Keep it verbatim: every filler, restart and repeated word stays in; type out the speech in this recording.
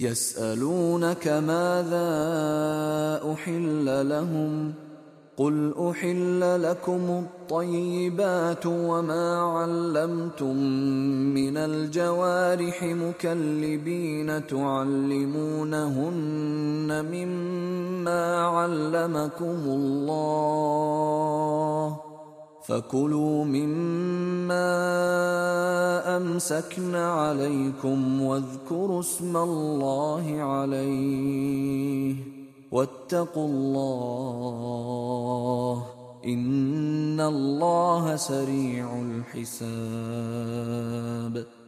يسألونك ماذا أحل لهم قل أحل لكم الطيبات وما علمتم من الجوارح مكلبين تعلمونهن مما علمكم الله فكلوا مما أمسكن عليكم واذكروا اسم الله عليه واتقوا الله إن الله سريع الحساب.